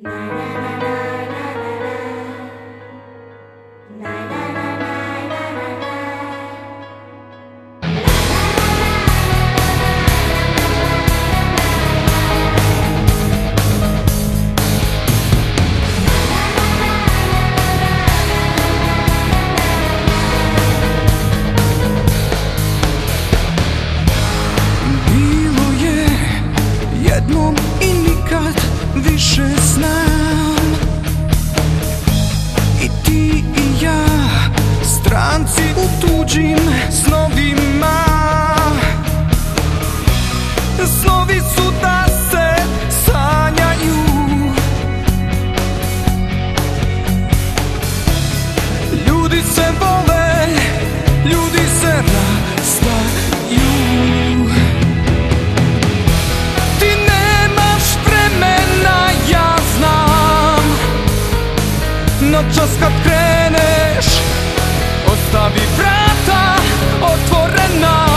Jednom i nikad više znam. I ti i ja, stranci u tuđim snovima. Snovi su da se sanjaju. Ljudi se vole, ljudi se rastaju. Noćas kad kreneš, ostavi vrata otvorena,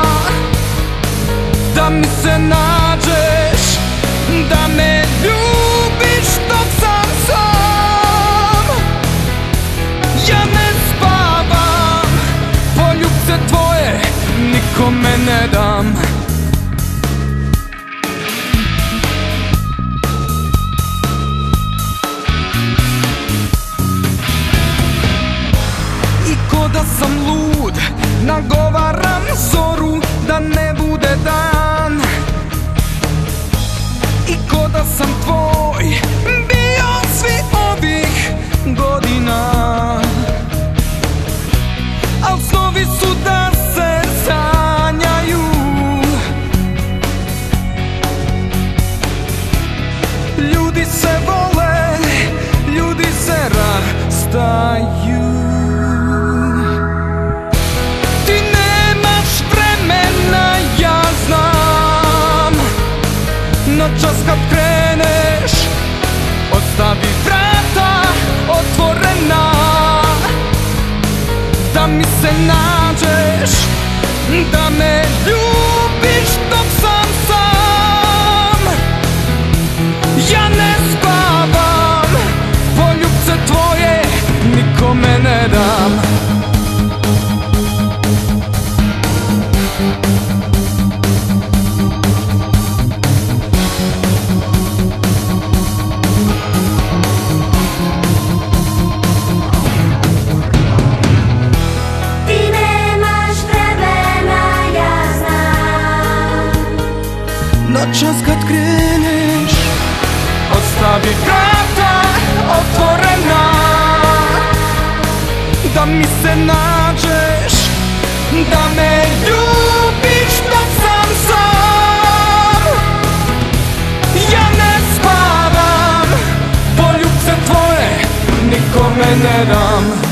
da mi se nađeš, da me ljubiš dok sam sam. Ja ne spavam, poljubce tvoje nikome ne dam. Da sam lud, nagovaram zoru da ne bude dan. I ko da sam tvoj bio svi ovih godina. Al snovi su da se sanjaju. Ljudi se vole, ljudi se rastaju. Noćas kad kreneš, ostavi vrata otvorena, da mi se nađeš, da me ljubiš dok sam sam. Ja ne spavam, poljubce tvoje nikome ne dam. Noćas kad kreneš, ostavi vrata otvorena, da mi se nađeš, da me ljubiš dok sam sam. Ja ne spavam, poljubce tvoje nikome ne dam.